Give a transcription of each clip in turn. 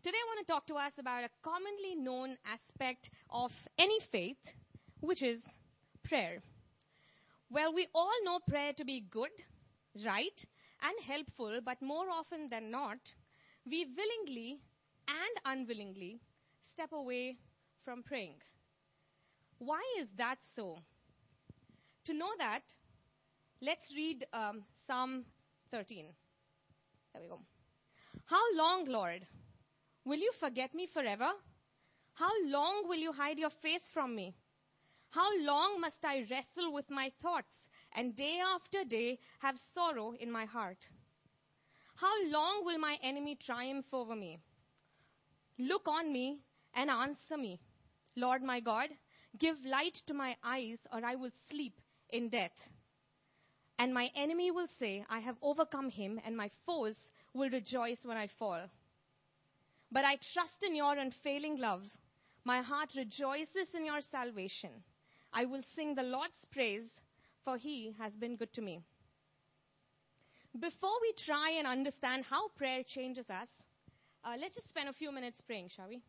Today I want to talk to us about a commonly known aspect of any faith, which is prayer. Well, we all know prayer to be good, right, and helpful, but more often than not, we willingly and unwillingly step away from praying. Why is that so? To know that, let's read Psalm 13. There we go. How long, Lord, will you forget me forever? How long will you hide your face from me? How long must I wrestle with my thoughts and day after day have sorrow in my heart? How long will my enemy triumph over me? Look on me and answer me. Lord my God, give light to my eyes, or I will sleep in death. And my enemy will say, I have overcome him, and my foes will rejoice when I fall. But I trust in your unfailing love. My heart rejoices in your salvation. I will sing the Lord's praise, for he has been good to me. Before we try and understand how prayer changes us, let's just spend a few minutes praying, shall we?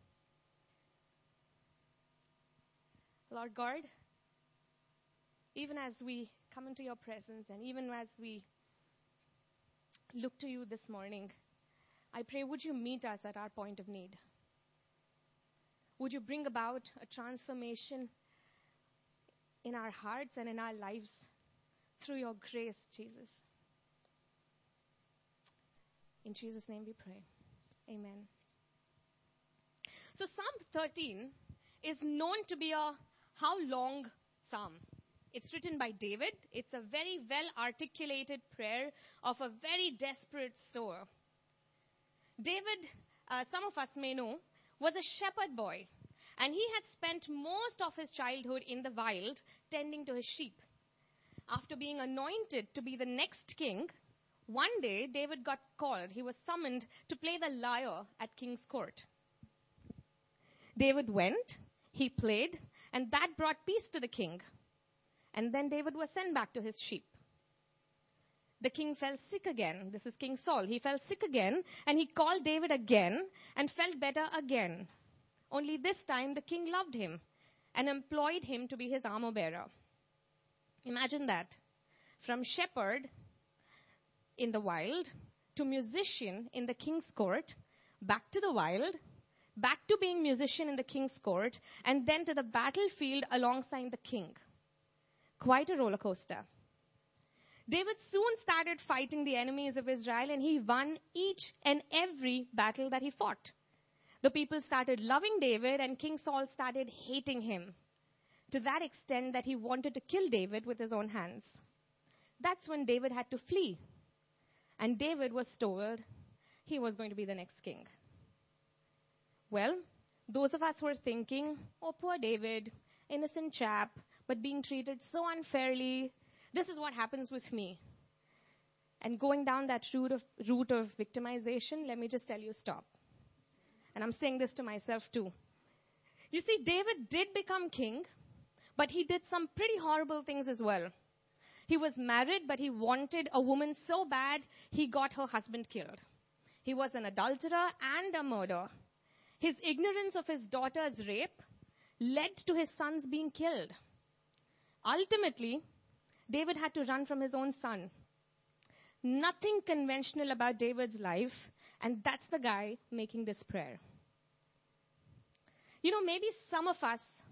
Lord God, even as we come into your presence and even as we look to you this morning, I pray, would you meet us at our point of need? Would you bring about a transformation in our hearts and in our lives through your grace, Jesus? In Jesus' name we pray. Amen. So Psalm 13 is known to be a how long psalm. It's written by David. It's a very well-articulated prayer of a very desperate soul. David, some of us may know, was a shepherd boy, and he had spent most of his childhood in the wild tending to his sheep. After being anointed to be the next king, one day David got called. He was summoned to play the lyre at king's court. David went, he played, and that brought peace to the king. And then David was sent back to his sheep. The king fell sick again. This is King Saul. He fell sick again, and he called David again and felt better again. Only this time the king loved him and employed him to be his armor bearer. Imagine that. From shepherd in the wild to musician in the king's court, back to the wild, back to being musician in the king's court, and then to the battlefield alongside the king. Quite a roller coaster. David soon started fighting the enemies of Israel, and he won each and every battle that he fought. The people started loving David, and King Saul started hating him to that extent that he wanted to kill David with his own hands. That's when David had to flee. And David was told he was going to be the next king. Well, those of us who are thinking, oh, poor David, innocent chap, but being treated so unfairly, this is what happens with me. And going down that route of victimization, let me just tell you, stop. And I'm saying this to myself too. You see, David did become king, but he did some pretty horrible things as well. He was married, but he wanted a woman so bad, he got her husband killed. He was an adulterer and a murderer. His ignorance of his daughter's rape led to his sons being killed. Ultimately, David had to run from his own son. Nothing conventional about David's life, and that's the guy making this prayer. You know, maybe some of us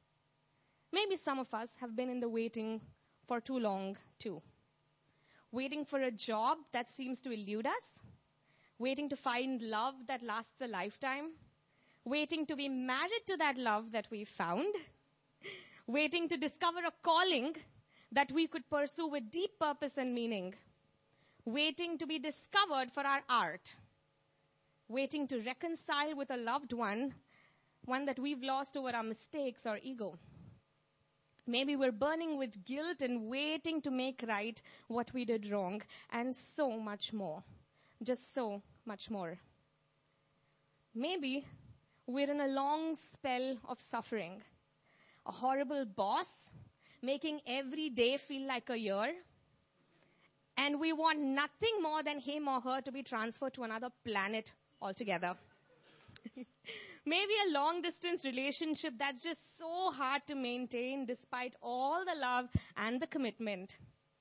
have been in the waiting for too long too. Waiting for a job that seems to elude us. Waiting to find love that lasts a lifetime. Waiting to be married to that love that we found. Waiting to discover a calling that we could pursue with deep purpose and meaning. Waiting to be discovered for our art. Waiting to reconcile with a loved one that we've lost over our mistakes or ego. Maybe we're burning with guilt and waiting to make right what we did wrong, and so much more. Just so much more. Maybe we're in a long spell of suffering. A horrible boss making every day feel like a year. And we want nothing more than him or her to be transferred to another planet altogether. Maybe a long distance relationship that's just so hard to maintain despite all the love and the commitment.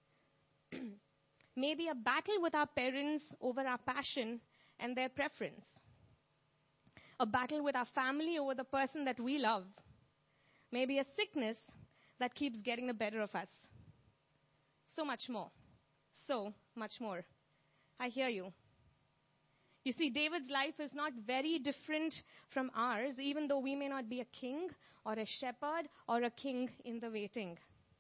Maybe a battle with our parents over our passion and their preference. A battle with our family over the person that we love. Maybe a sickness that keeps getting the better of us. So much more. So much more. I hear you. You see, David's life is not very different from ours, even though we may not be a king or a shepherd or a king in the waiting.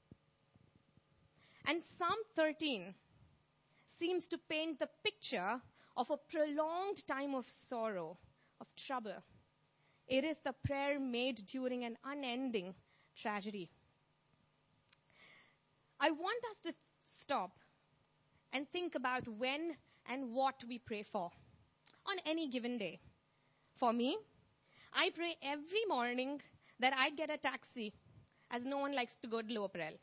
And Psalm 13 seems to paint the picture of a prolonged time of sorrow, of trouble. It is the prayer made during an unending tragedy. I want us to stop and think about when and what we pray for on any given day. For me, I pray every morning that I get a taxi, as no one likes to go to Lower Parel.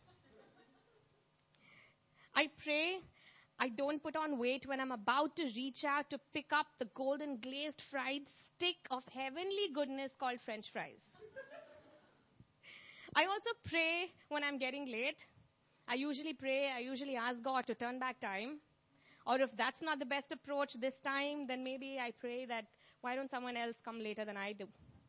I pray I don't put on weight when I'm about to reach out to pick up the golden glazed fried stick of heavenly goodness called French fries. I also pray when I'm getting late. I usually ask God to turn back time. Or if that's not the best approach this time, then maybe I pray that why don't someone else come later than I do?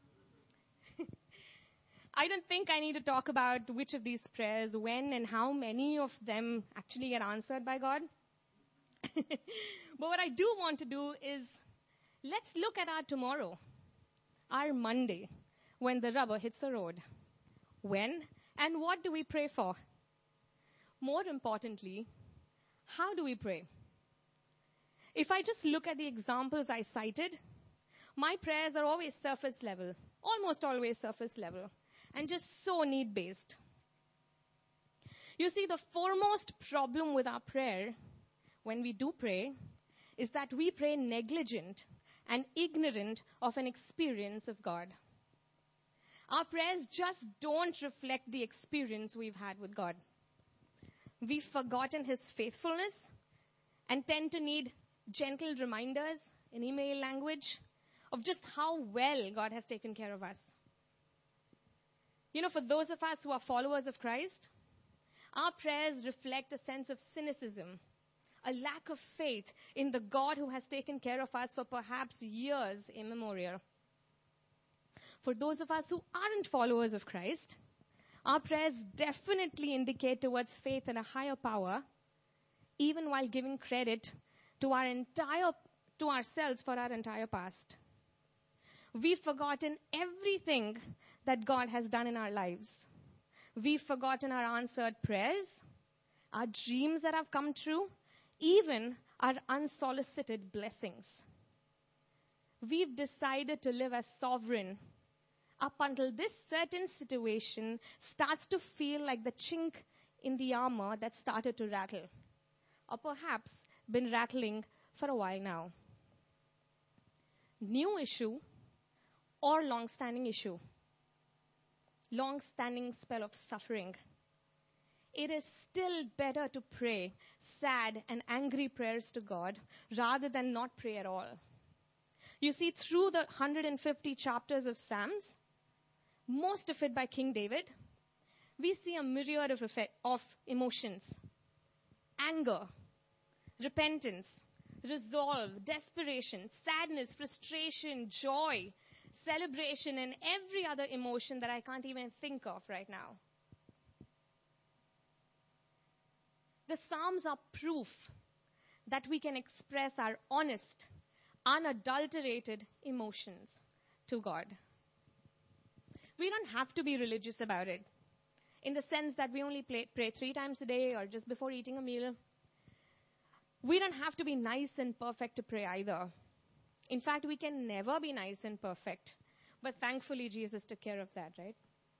I don't think I need to talk about which of these prayers, when and how many of them actually get answered by God. But what I do want to do is, let's look at our tomorrow, our Monday, when the rubber hits the road. When and what do we pray for? More importantly, how do we pray? If I just look at the examples I cited, my prayers are always surface level, almost always surface level, and just so need-based. You see, the foremost problem with our prayer, when we do pray, is that we pray negligent and ignorant of an experience of God. Our prayers just don't reflect the experience we've had with God. We've forgotten His faithfulness and tend to need gentle reminders in email language of just how well God has taken care of us. You know, for those of us who are followers of Christ, our prayers reflect a sense of cynicism, a lack of faith in the God who has taken care of us for perhaps years immemorial. For those of us who aren't followers of Christ, our prayers definitely indicate towards faith in a higher power, even while giving credit to ourselves for our entire past. We've forgotten everything that God has done in our lives. We've forgotten our answered prayers, our dreams that have come true, even our unsolicited blessings. We've decided to live as sovereign up until this certain situation starts to feel like the chink in the armor that started to rattle, or perhaps been rattling for a while now. New issue or long-standing issue. Long-standing spell of suffering. It is still better to pray sad and angry prayers to God rather than not pray at all. You see, through the 150 chapters of Psalms, most of it by King David, we see a myriad of emotions. Anger, repentance, resolve, desperation, sadness, frustration, joy, celebration, and every other emotion that I can't even think of right now. The Psalms are proof that we can express our honest, unadulterated emotions to God. We don't have to be religious about it, in the sense that we only pray 3 times a day or just before eating a meal. We don't have to be nice and perfect to pray either. In fact, we can never be nice and perfect. But thankfully, Jesus took care of that, right?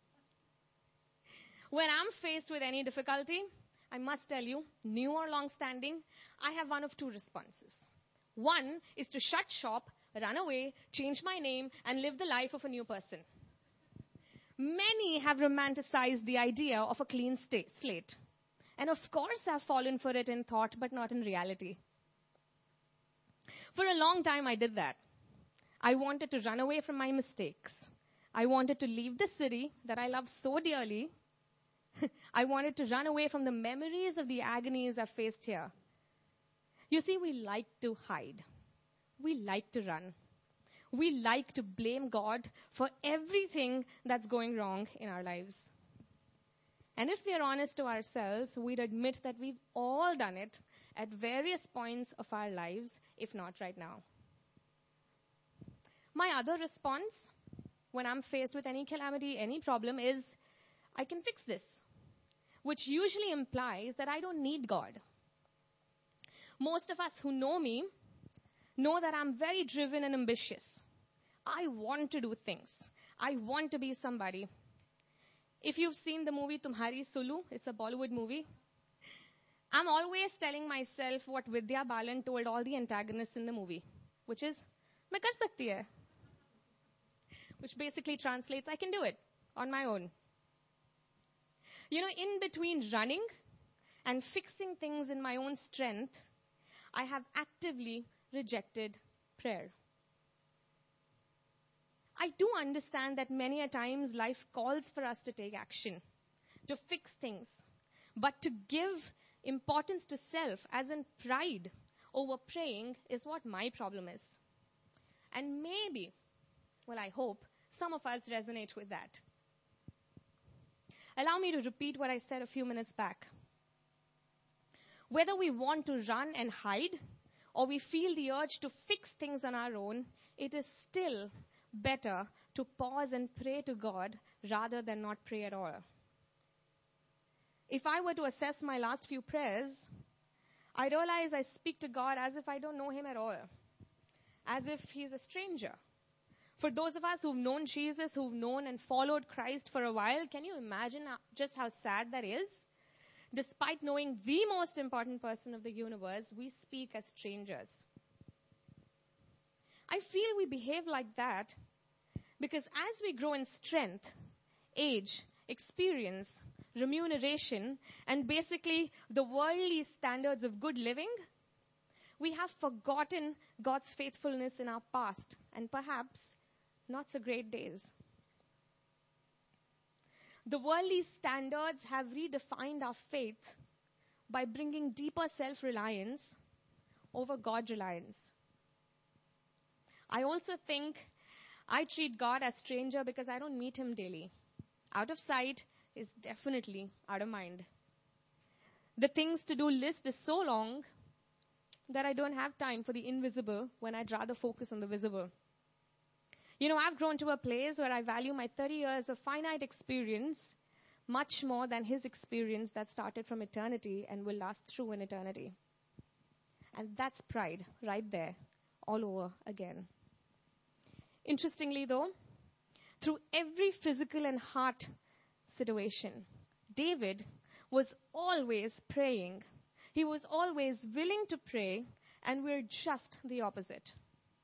When I'm faced with any difficulty, I must tell you, new or long-standing, I have one of 2 responses. One is to shut shop, run away, change my name, and live the life of a new person. Many have romanticized the idea of a clean slate. And of course, I've fallen for it in thought, but not in reality. For a long time, I did that. I wanted to run away from my mistakes. I wanted to leave the city that I love so dearly. I wanted to run away from the memories of the agonies I've faced here. You see, we like to hide. We like to run. We like to blame God for everything that's going wrong in our lives. And if we are honest to ourselves, we'd admit that we've all done it at various points of our lives, if not right now. My other response when I'm faced with any calamity, any problem is, I can fix this, which usually implies that I don't need God. Most of us who know me know that I'm very driven and ambitious. I want to do things. I want to be somebody. If you've seen the movie Tumhari Sulu, it's a Bollywood movie, I'm always telling myself what Vidya Balan told all the antagonists in the movie, which is, "Main kar sakti hai," which basically translates, I can do it on my own. You know, in between running and fixing things in my own strength, I have actively rejected prayer. I do understand that many a times life calls for us to take action, to fix things, but to give importance to self, as in pride, over praying is what my problem is. And maybe, well, I hope, some of us resonate with that. Allow me to repeat what I said a few minutes back. Whether we want to run and hide, or we feel the urge to fix things on our own, it is still better to pause and pray to God rather than not pray at all. If I were to assess my last few prayers, I realize I speak to God as if I don't know Him at all, as if He's a stranger. For those of us who've known Jesus, who've known and followed Christ for a while, can you imagine just how sad that is? Despite knowing the most important person of the universe, we speak as strangers. I feel we behave like that because as we grow in strength, age, experience, remuneration, and basically the worldly standards of good living, we have forgotten God's faithfulness in our past and perhaps not so great days. The worldly standards have redefined our faith by bringing deeper self-reliance over God-reliance. I also think I treat God as stranger because I don't meet Him daily. Out of sight is definitely out of mind. The things to do list is so long that I don't have time for the invisible when I'd rather focus on the visible. You know, I've grown to a place where I value my 30 years of finite experience much more than His experience that started from eternity and will last through an eternity. And that's pride right there, all over again. Interestingly though, through every physical and heart situation, David was always praying. He was always willing to pray, and we're just the opposite.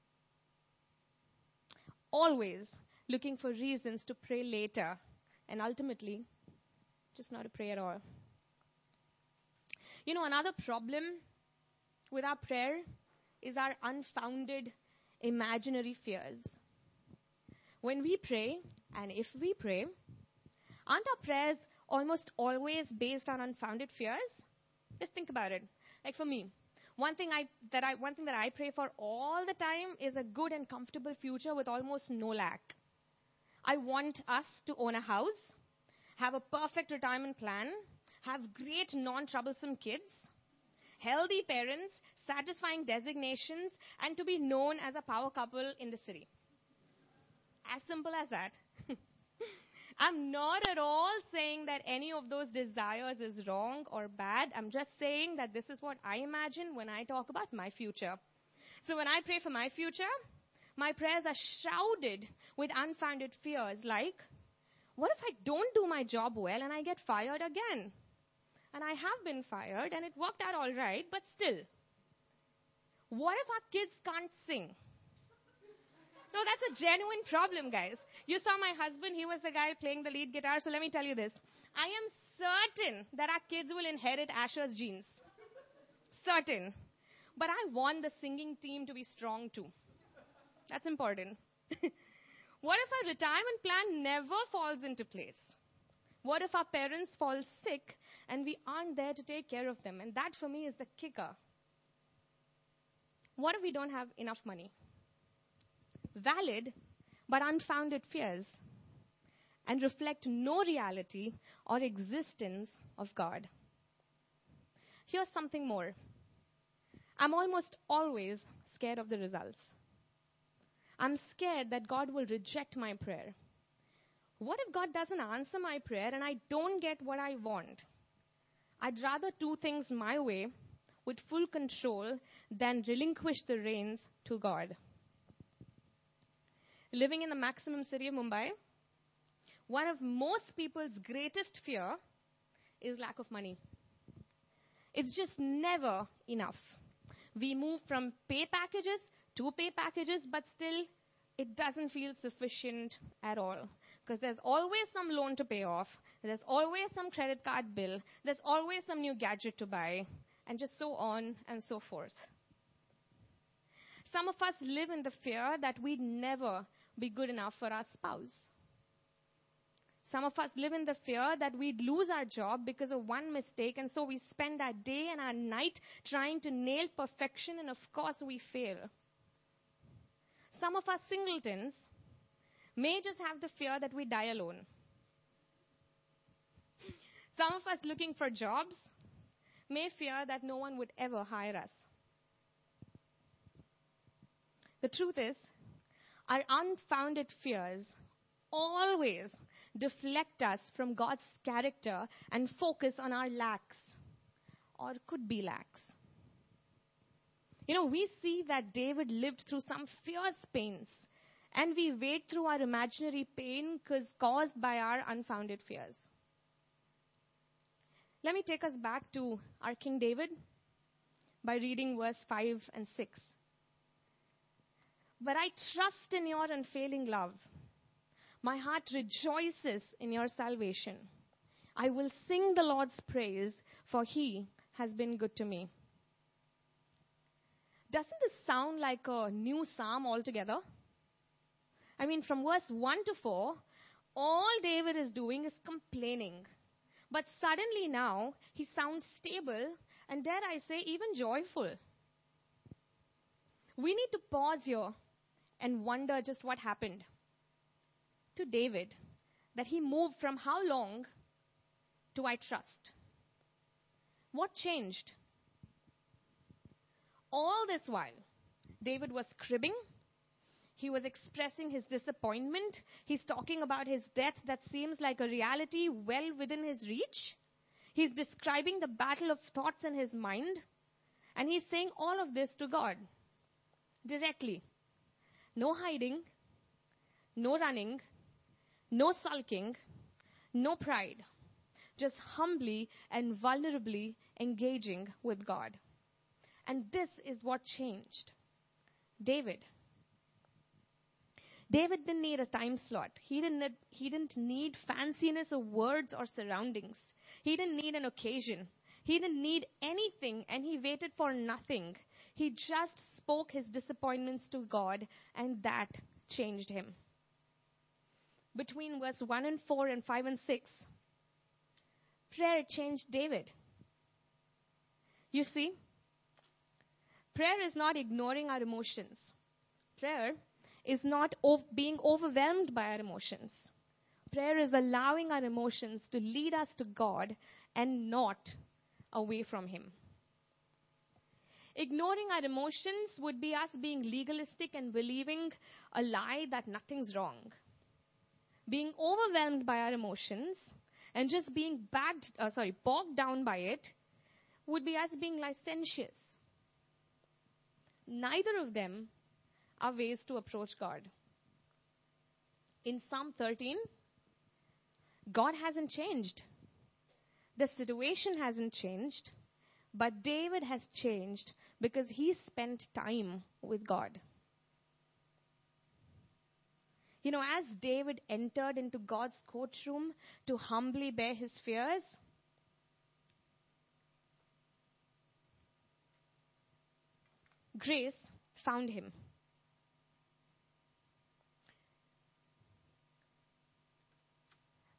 Always looking for reasons to pray later, and ultimately, just not to pray at all. You know, another problem with our prayer is our unfounded imaginary fears. When we pray, and if we pray, aren't our prayers almost always based on unfounded fears? Just think about it. Like for me, one thing that I pray for all the time is a good and comfortable future with almost no lack. I want us to own a house, have a perfect retirement plan, have great non-troublesome kids, healthy parents, satisfying designations, and to be known as a power couple in the city. As simple as that. I'm not at all saying that any of those desires is wrong or bad. I'm just saying that this is what I imagine when I talk about my future. So when I pray for my future, my prayers are shrouded with unfounded fears like, what if I don't do my job well and I get fired again? And I have been fired and it worked out all right, but still. What if our kids can't sing? No, that's a genuine problem, guys. You saw my husband, he was the guy playing the lead guitar, so let me tell you this. I am certain that our kids will inherit Asher's genes. Certain. But I want the singing team to be strong too. That's important. What if our retirement plan never falls into place? What if our parents fall sick and we aren't there to take care of them? And that for me is the kicker. What if we don't have enough money? Valid but unfounded fears and reflect no reality or existence of God. Here's something more. I'm almost always scared of the results. I'm scared that God will reject my prayer. What if God doesn't answer my prayer and I don't get what I want? I'd rather do things my way with full control than relinquish the reins to God. Living in the maximum city of Mumbai, one of most people's greatest fear is lack of money. It's just never enough. We move from pay packages to pay packages, but still it doesn't feel sufficient at all. Because there's always some loan to pay off, there's always some credit card bill, there's always some new gadget to buy, and just so on and so forth. Some of us live in the fear that we'd never be good enough for our spouse. Some of us live in the fear that we'd lose our job because of one mistake, and so we spend our day and our night trying to nail perfection, and of course we fail. Some of us singletons may just have the fear that we die alone. Some of us looking for jobs may fear that no one would ever hire us. The truth is, our unfounded fears always deflect us from God's character and focus on our lacks, or could be lacks. We see that David lived through some fierce pains, and we wade through our imaginary pain caused by our unfounded fears. Let me take us back to our King David by reading verse 5 and 6. But I trust in your unfailing love. My heart rejoices in your salvation. I will sing the Lord's praise, for he has been good to me. Doesn't this sound like a new psalm altogether? From verse 1 to 4, all David is doing is complaining. But suddenly now, he sounds stable and, dare I say, even joyful. We need to pause here and wonder just what happened to David, that he moved from how long to I trust. What changed? All this while, David was cribbing. He was expressing his disappointment. He's talking about his death that seems like a reality well within his reach. He's describing the battle of thoughts in his mind. And he's saying all of this to God directly. No hiding, no running, no sulking, no pride. Just humbly and vulnerably engaging with God. And this is what changed David. David didn't need a time slot. He didn't need fanciness of words or surroundings. He didn't need an occasion. He didn't need anything, and he waited for nothing. He just spoke his disappointments to God, and that changed him. Between verse 1 and 4 and 5 and 6, prayer changed David. You see, prayer is not ignoring our emotions. Prayer is not being overwhelmed by our emotions. Prayer is allowing our emotions to lead us to God and not away from him. Ignoring our emotions would be us being legalistic and believing a lie that nothing's wrong. Being overwhelmed by our emotions and just being bogged down by it would be us being licentious. Neither of them are ways to approach God. In Psalm 13, God hasn't changed. The situation hasn't changed, but David has changed because he spent time with God. As David entered into God's courtroom to humbly bear his fears, grace found him.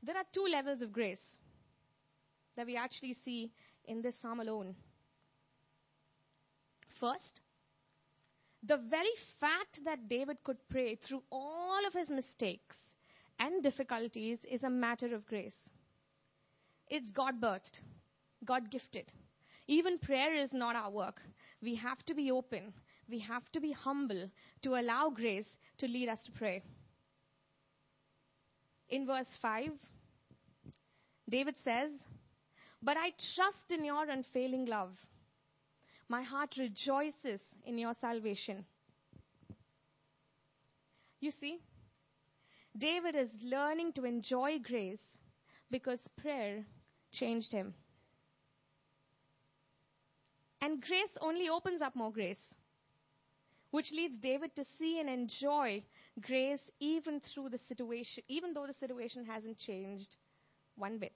There are two levels of grace that we actually see in this psalm alone. First, the very fact that David could pray through all of his mistakes and difficulties is a matter of grace. It's God-birthed, God-gifted. Even prayer is not our work. We have to be open. We have to be humble to allow grace to lead us to pray. In verse 5, David says, "But I trust in your unfailing love. My heart rejoices in your salvation." You see, David is learning to enjoy grace because prayer changed him. And grace only opens up more grace, which leads David to see and enjoy grace even though the situation hasn't changed one bit.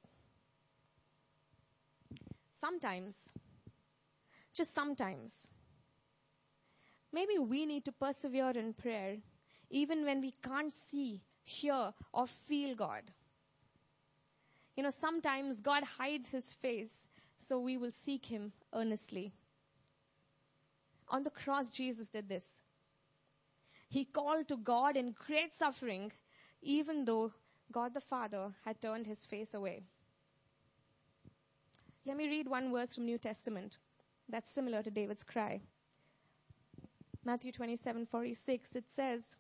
Sometimes, just sometimes, maybe we need to persevere in prayer even when we can't see, hear, or feel God. Sometimes God hides his face, so we will seek him earnestly. On the cross, Jesus did this. He called to God in great suffering, even though God the Father had turned his face away. Let me read one verse from New Testament that's similar to David's cry. Matthew 27:46, it says,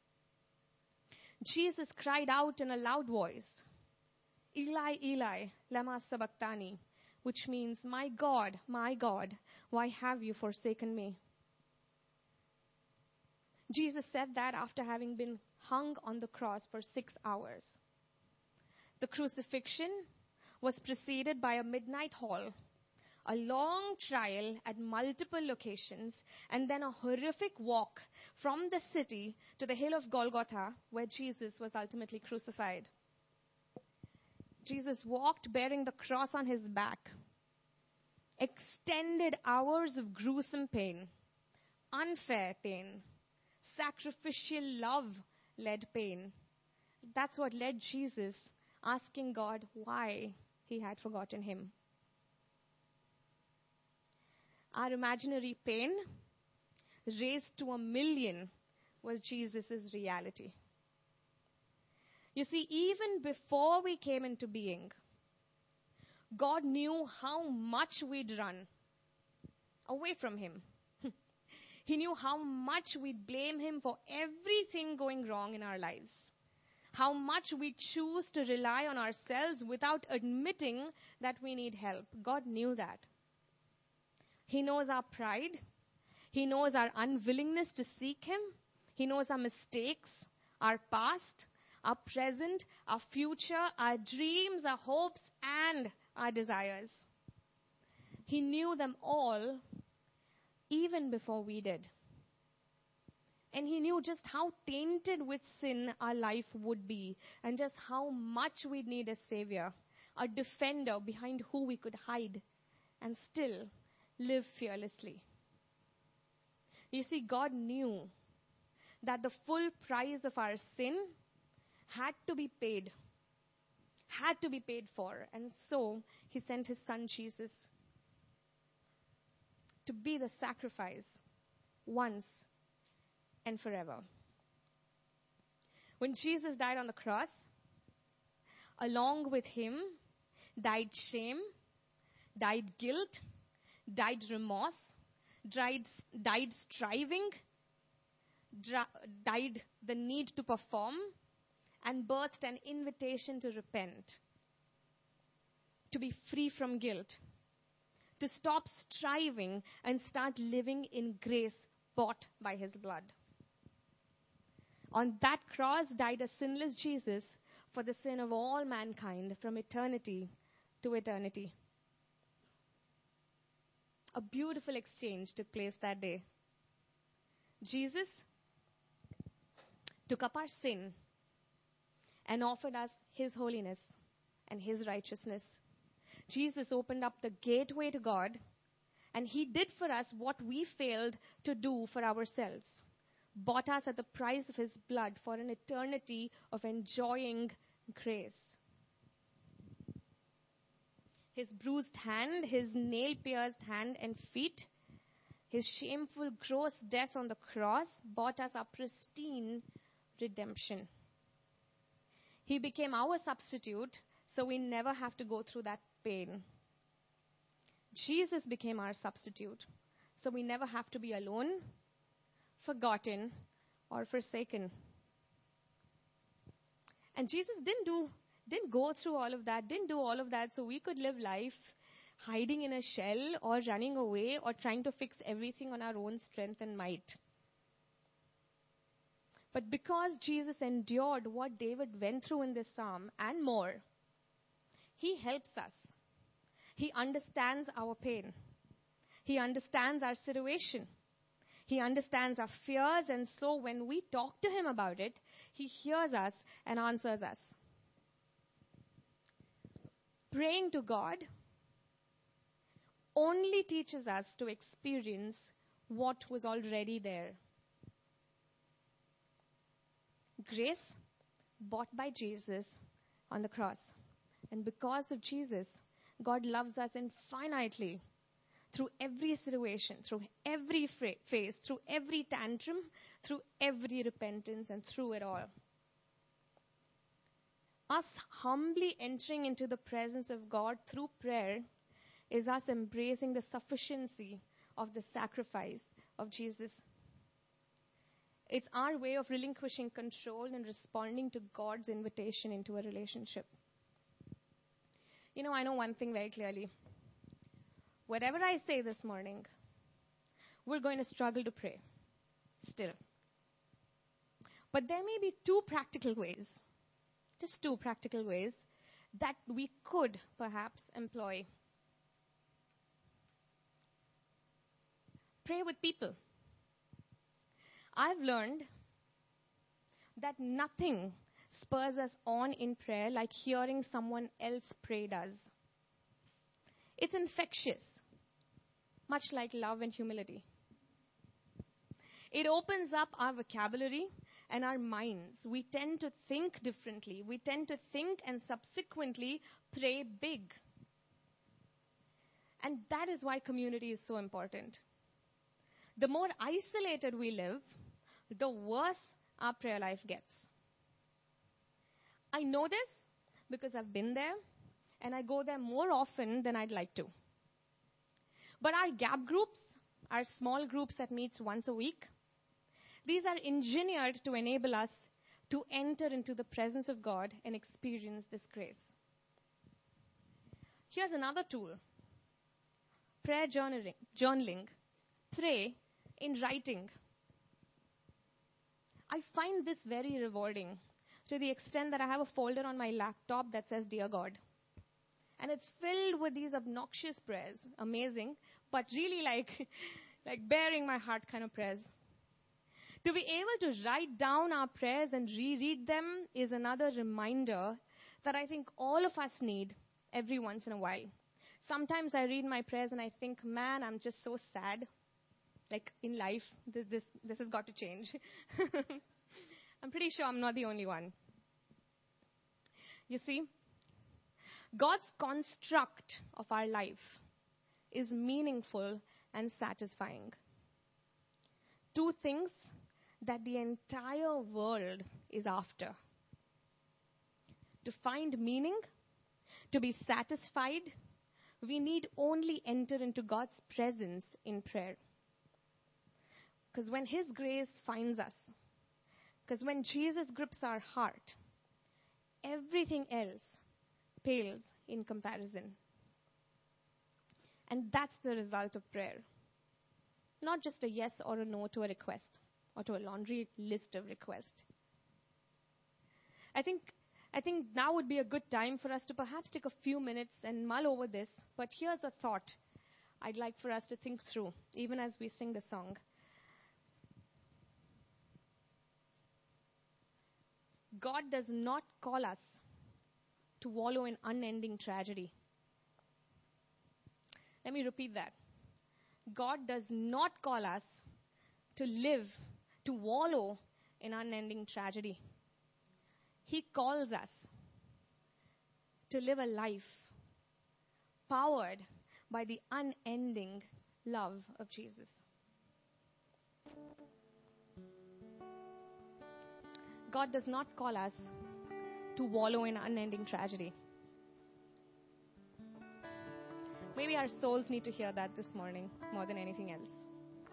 "Jesus cried out in a loud voice, 'Eli, Eli, lama sabachthani,' which means, my God, why have you forsaken me?" Jesus said that after having been hung on the cross for 6 hours. The crucifixion was preceded by a midnight haul, a long trial at multiple locations, and then a horrific walk from the city to the hill of Golgotha, where Jesus was ultimately crucified. Jesus walked bearing the cross on his back. Extended hours of gruesome pain, unfair pain, sacrificial love-led pain. That's what led Jesus asking God why he had forgotten him. Our imaginary pain, raised to 1,000,000, was Jesus' reality. You see, even before we came into being, God knew how much we'd run away from him. He knew how much we'd blame him for everything going wrong in our lives. How much we choose to rely on ourselves without admitting that we need help. God knew that. He knows our pride. He knows our unwillingness to seek him. He knows our mistakes, our past, our present, our future, our dreams, our hopes, and our desires. He knew them all even before we did. And he knew just how tainted with sin our life would be, and just how much we'd need a savior, a defender behind who we could hide and still live fearlessly. You see, God knew that the full price of our sin had to be paid for, and so he sent his son Jesus to be the sacrifice once and forever. When Jesus died on the cross, along with him died shame, died guilt, died remorse, died striving, died the need to perform, and birthed an invitation to repent, to be free from guilt, to stop striving and start living in grace bought by his blood. On that cross died a sinless Jesus for the sin of all mankind from eternity to eternity. A beautiful exchange took place that day. Jesus took up our sin and offered us his holiness and his righteousness. Jesus opened up the gateway to God, and he did for us what we failed to do for ourselves. Bought us at the price of his blood for an eternity of enjoying grace. his bruised hand, his nail-pierced hand and feet, his shameful, gross death on the cross bought us a pristine redemption. He became our substitute, so we never have to go through that pain. Jesus became our substitute, so we never have to be alone, forgotten, or forsaken. And Jesus didn't go through all of that, didn't do all of that so we could live life hiding in a shell or running away or trying to fix everything on our own strength and might. But because Jesus endured what David went through in this psalm and more, he helps us. He understands our pain. He understands our situation. He understands our fears, and so when we talk to him about it, he hears us and answers us. Praying to God only teaches us to experience what was already there. Grace bought by Jesus on the cross. And because of Jesus, God loves us infinitely through every situation, through every phase, through every tantrum, through every repentance, and through it all. Us humbly entering into the presence of God through prayer is us embracing the sufficiency of the sacrifice of Jesus. It's our way of relinquishing control and responding to God's invitation into a relationship. I know one thing very clearly. Whatever I say this morning, we're going to struggle to pray still. But there may be two practical ways, just two practical ways, that we could perhaps employ. Pray with people. I've learned that nothing spurs us on in prayer like hearing someone else pray does. It's infectious, much like love and humility. It opens up our vocabulary and our minds. We tend to think differently. We tend to think and subsequently pray big. And that is why community is so important. The more isolated we live, the worse our prayer life gets. I know this because I've been there, and I go there more often than I'd like to. But our gap groups, our small groups that meets once a week, these are engineered to enable us to enter into the presence of God and experience this grace. Here's another tool. Prayer journaling. Pray in writing. I find this very rewarding to the extent that I have a folder on my laptop that says, Dear God. And it's filled with these obnoxious prayers. Amazing. But really like bearing my heart kind of prayers. To be able to write down our prayers and reread them is another reminder that I think all of us need every once in a while. Sometimes I read my prayers and I think, man, I'm just so sad. Like in life, this has got to change. I'm pretty sure I'm not the only one. You see, God's construct of our life is meaningful and satisfying. Two things that the entire world is after. To find meaning, to be satisfied, we need only enter into God's presence in prayer. Because when His grace finds us, because when Jesus grips our heart, everything else pales in comparison. And that's the result of prayer. Not just a yes or a no to a request or to a laundry list of requests. I think now would be a good time for us to perhaps take a few minutes and mull over this. But here's a thought I'd like for us to think through, even as we sing the song. God does not call us to wallow in unending tragedy. Let me repeat that. God does not call us to wallow in unending tragedy. He calls us to live a life powered by the unending love of Jesus. God does not call us to wallow in unending tragedy. Maybe our souls need to hear that this morning more than anything else.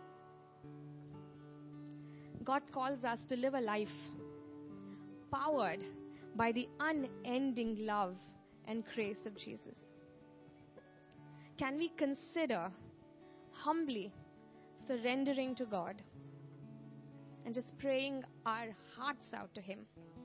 God calls us to live a life powered by the unending love and grace of Jesus. Can we consider humbly surrendering to God and just praying our hearts out to Him?